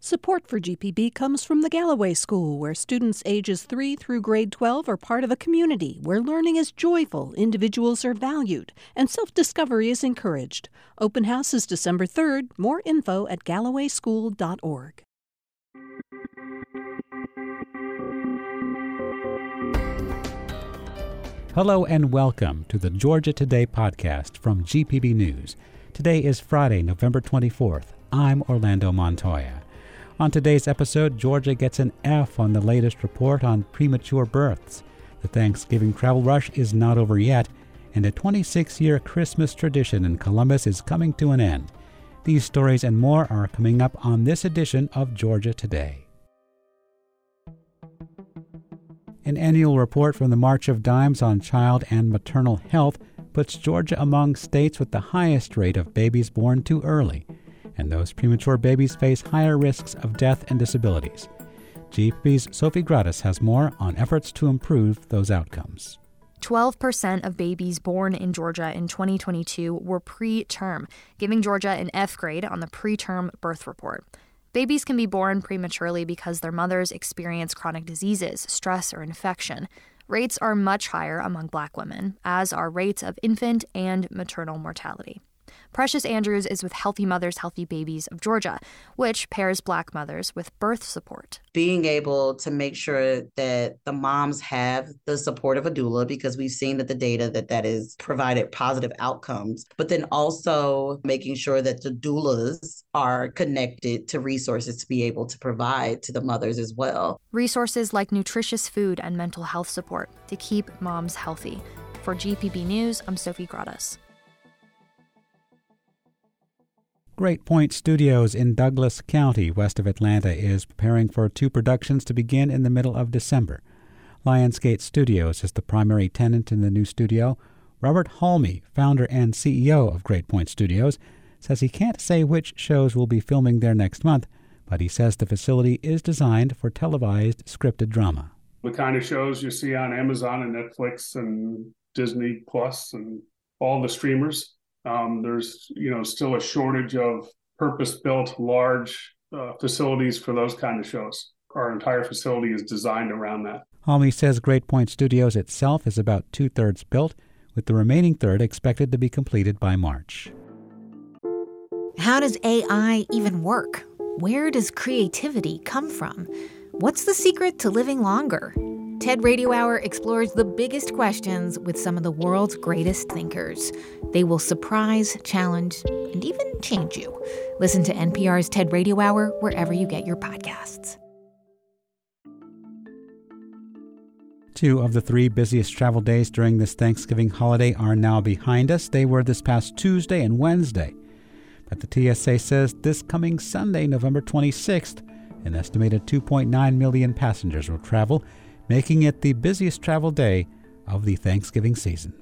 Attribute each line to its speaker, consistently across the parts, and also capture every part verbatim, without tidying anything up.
Speaker 1: Support for G P B comes from the Galloway School, where students ages three through grade twelve are part of a community where learning is joyful, individuals are valued, and self-discovery is encouraged. Open house is December third. More info at galloway school dot org.
Speaker 2: Hello and welcome to the Georgia Today podcast from G P B News. Today is Friday, November twenty-fourth. I'm Orlando Montoya. On today's episode, Georgia gets an F on the latest report on premature births. The Thanksgiving travel rush is not over yet, and a twenty-six-year Christmas tradition in Columbus is coming to an end. These stories and more are coming up on this edition of Georgia Today. An annual report from the March of Dimes on child and maternal health puts Georgia among states with the highest rate of babies born too early, and those premature babies face higher risks of death and disabilities. G P B's Sophie Gratis has more on efforts to improve those outcomes.
Speaker 3: twelve percent of babies born in Georgia in twenty twenty-two were preterm, giving Georgia an F grade on the preterm birth report. Babies can be born prematurely because their mothers experience chronic diseases, stress, or infection. Rates are much higher among Black women, as are rates of infant and maternal mortality. Precious Andrews is with Healthy Mothers, Healthy Babies of Georgia, which pairs Black mothers with birth support.
Speaker 4: Being able to make sure that the moms have the support of a doula, because we've seen that the data that that is provided positive outcomes, but then also making sure that the doulas are connected to resources to be able to provide to the mothers as well.
Speaker 3: Resources like nutritious food and mental health support to keep moms healthy. For G P B News, I'm Sophie Gratis.
Speaker 2: Great Point Studios in Douglas County, west of Atlanta, is preparing for two productions to begin in the middle of December. Lionsgate Studios is the primary tenant in the new studio. Robert Halmy, founder and C E O of Great Point Studios, says he can't say which shows will be filming there next month, but he says the facility is designed for televised scripted drama.
Speaker 5: The kind of shows you see on Amazon and Netflix and Disney Plus and all the streamers. Um, there's, you know, still a shortage of purpose-built large uh, facilities for those kind of shows. Our entire facility is designed around that.
Speaker 2: Halmy says Great Point Studios itself is about two-thirds built, with the remaining third expected to be completed by March.
Speaker 6: How does A I even work? Where does creativity come from? What's the secret to living longer? TED Radio Hour explores the biggest questions with some of the world's greatest thinkers. They will surprise, challenge, and even change you. Listen to N P R's TED Radio Hour wherever you get your podcasts.
Speaker 2: Two of the three busiest travel days during this Thanksgiving holiday are now behind us. They were this past Tuesday and Wednesday. But the T S A says this coming Sunday, November twenty-sixth, an estimated two point nine million passengers will travel, making it the busiest travel day of the Thanksgiving season.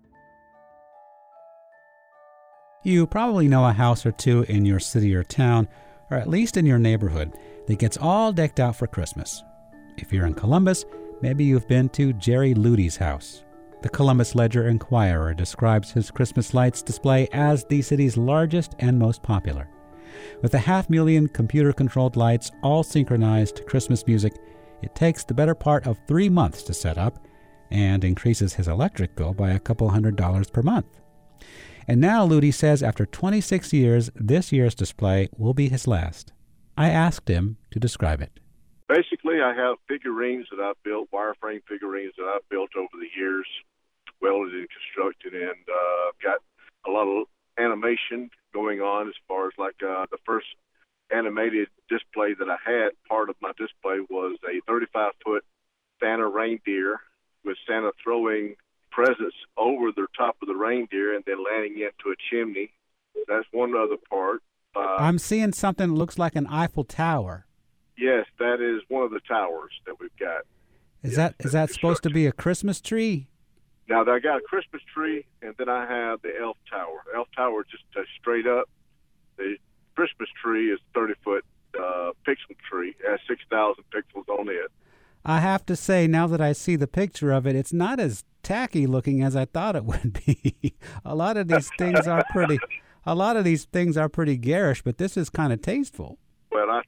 Speaker 2: You probably know a house or two in your city or town, or at least in your neighborhood, that gets all decked out for Christmas. If you're in Columbus, maybe you've been to Jerry Luty's house. The Columbus Ledger-Inquirer describes his Christmas lights display as the city's largest and most popular. With a half million computer-controlled lights all synchronized to Christmas music, it takes the better part of three months to set up and increases his electric bill by a couple hundred dollars per month. And now Luty says after twenty-six years, this year's display will be his last. I asked him to describe it.
Speaker 7: Basically, I have figurines that I've built, wireframe figurines that I've built over the years, welded and constructed, and uh, I've got a lot of animation going on as far as like uh, the first animated display that I had. Part of my display was a thirty-five foot Santa reindeer with Santa throwing presents over the top of the reindeer and then landing into a chimney. That's one other part. Uh,
Speaker 2: I'm seeing something that looks like an Eiffel Tower.
Speaker 7: Yes, that is one of the towers that we've got.
Speaker 2: Is
Speaker 7: yes,
Speaker 2: that is that supposed to be a Christmas tree?
Speaker 7: Now, I got a Christmas tree, and then I have the elf tower. Elf tower just uh, straight up. The Christmas tree is thirty foot uh, pixel tree. It has six thousand pixels on it.
Speaker 2: I have to say, now that I see the picture of it, it's not as tacky looking as I thought it would be. A lot of these things are pretty, a lot of these things are pretty garish, but this is kind of tasteful.
Speaker 7: Well, I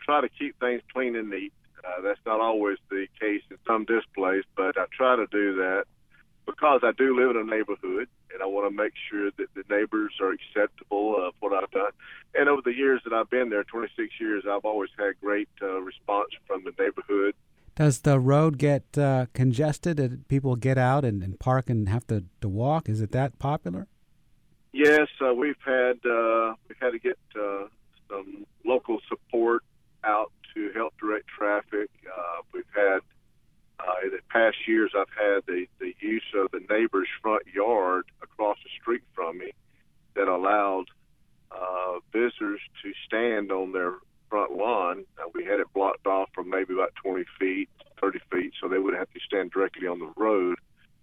Speaker 7: try to keep things clean and neat. Uh, that's not always the case in some displays, but I try to do that because I do live in a neighborhood, and I want to make sure that the neighbors are acceptable of what I've done. And over the years that I've been there, twenty-six years, I've always had great uh, response from the neighborhood.
Speaker 2: Does the road get uh, congested and people get out and, and park and have to, to walk? Is it that popular?
Speaker 7: Yes, uh, we've had uh, we've had to get uh, some local support out to help direct traffic. Uh, we've had uh, in the past years, I've had the, the use of the neighbor's front yard across the street from me that allowed uh, visitors to stand on their front lawn. Uh, we had it blocked off from maybe about twenty feet, thirty feet, so they would have to stand directly on the road.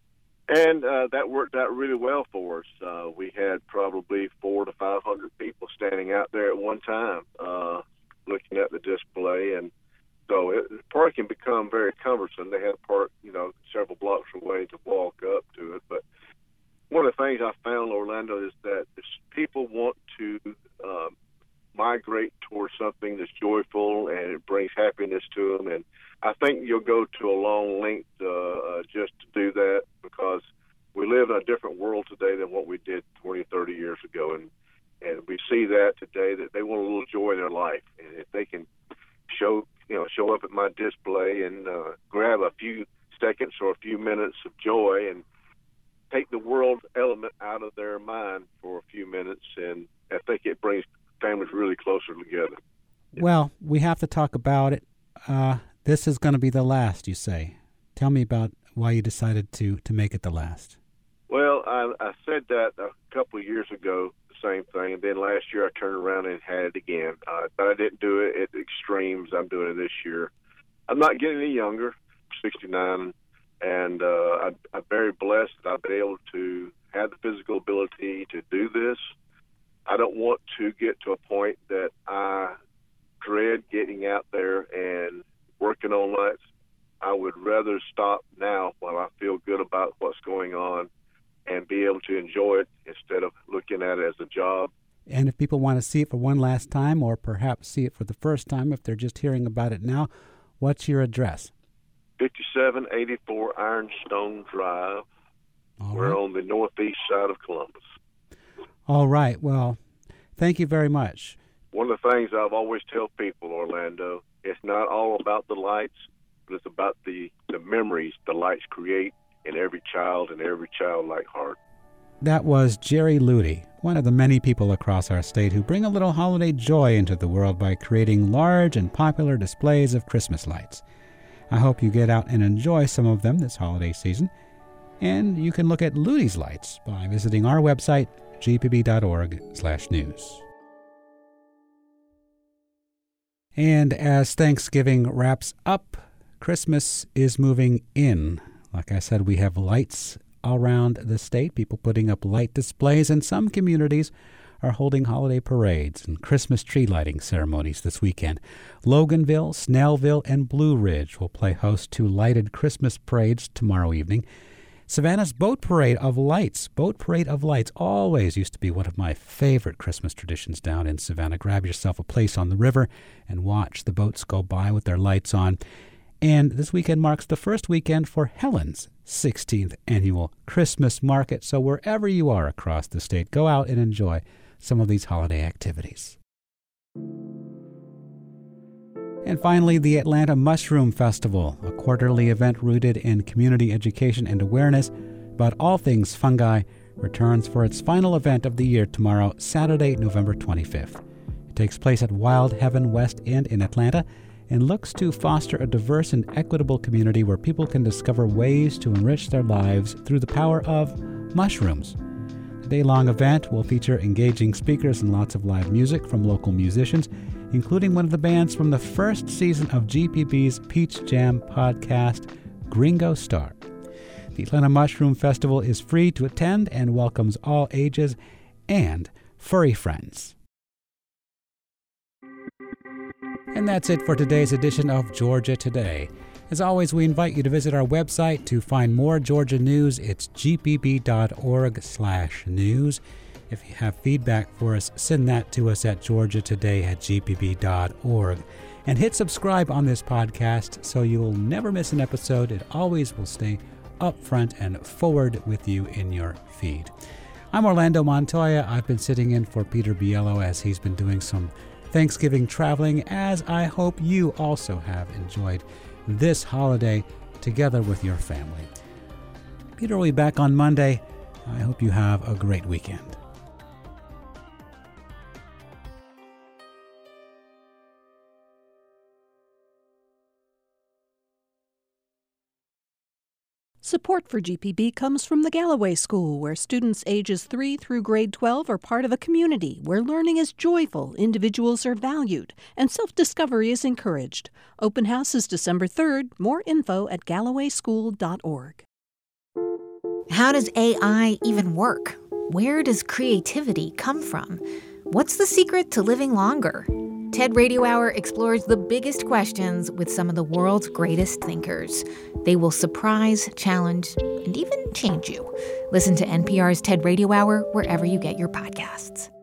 Speaker 7: And uh, that worked out really well for us. Uh, we had probably four to five hundred people standing out there at one time, uh, looking at the display. And so it, parking become very cumbersome. They had to park, you know, several blocks away to walk up to it. But one of the things I found, Orlando, is that people want to um, migrate towards something that's joyful and it brings happiness to them. And I think you'll go to a long length uh, uh, just to do that, because we live in a different world today than what we did twenty, thirty years ago. And, and we see that today, that they want a little joy in their life. And if they can show, you know, show up at my display and uh, grab a few seconds or a few minutes of joy and take the world element out of their mind for a few minutes, and I think it brings families really closer together.
Speaker 2: Well, we have to talk about it. Uh, this is going to be the last, you say. Tell me about why you decided to, to make it the last.
Speaker 7: Well, I, I said that a couple of years ago, the same thing, and then last year I turned around and had it again. Uh, but I didn't do it at extremes. I'm doing it this year. I'm not getting any younger. I'm sixty-nine, and uh, I, I'm very blessed that I've been able to have the physical ability to do this. I don't want to get to a point that I dread getting out there and working on lights. I would rather stop now while I feel good about what's going on and be able to enjoy it instead of looking at it as a job.
Speaker 2: And if people want to see it for one last time, or perhaps see it for the first time if they're just hearing about it now, what's your address?
Speaker 7: fifty-seven eighty-four Ironstone Drive.
Speaker 2: All
Speaker 7: We're
Speaker 2: right.
Speaker 7: on the northeast side of Columbus.
Speaker 2: All right. Well, thank you very much.
Speaker 7: One of the things I've always tell people, Orlando, it's not all about the lights, but it's about the, the memories the lights create in every child and every childlike heart.
Speaker 2: That was Jerry Ludy, one of the many people across our state who bring a little holiday joy into the world by creating large and popular displays of Christmas lights. I hope you get out and enjoy some of them this holiday season. And you can look at Ludy's lights by visiting our website, g p b dot org slash news. And as Thanksgiving wraps up, Christmas is moving in. Like I said, we have lights around the state, people putting up light displays, and some communities are holding holiday parades and Christmas tree lighting ceremonies this weekend. Loganville, Snellville, and Blue Ridge will play host to lighted Christmas parades tomorrow evening. Savannah's Boat Parade of Lights. Boat Parade of Lights always used to be one of my favorite Christmas traditions down in Savannah. Grab yourself a place on the river and watch the boats go by with their lights on. And this weekend marks the first weekend for Helen's sixteenth annual Christmas market. So wherever you are across the state, go out and enjoy some of these holiday activities. And finally, the Atlanta Mushroom Festival, a quarterly event rooted in community education and awareness about all things fungi, returns for its final event of the year tomorrow, Saturday, November twenty-fifth. It takes place at Wild Heaven West End in Atlanta and looks to foster a diverse and equitable community where people can discover ways to enrich their lives through the power of mushrooms. The day-long event will feature engaging speakers and lots of live music from local musicians, including one of the bands from the first season of G P B's Peach Jam podcast, Gringo Star. The Atlanta Mushroom Festival is free to attend and welcomes all ages and furry friends. And that's it for today's edition of Georgia Today. As always, we invite you to visit our website to find more Georgia news. It's g p b dot org slash news. If you have feedback for us, send that to us at georgia today at g p b dot org. And hit subscribe on this podcast so you'll never miss an episode. It always will stay up front and forward with you in your feed. I'm Orlando Montoya. I've been sitting in for Peter Biello as he's been doing some Thanksgiving traveling, as I hope you also have enjoyed this holiday together with your family. Peter will be back on Monday. I hope you have a great weekend.
Speaker 1: Support for G P B comes from the Galloway School, where students ages three through grade twelve are part of a community where learning is joyful, individuals are valued, and self-discovery is encouraged. Open house is December third. More info at galloway school dot org.
Speaker 6: How does A I even work? Where does creativity come from? What's the secret to living longer? TED Radio Hour explores the biggest questions with some of the world's greatest thinkers. They will surprise, challenge, and even change you. Listen to N P R's TED Radio Hour wherever you get your podcasts.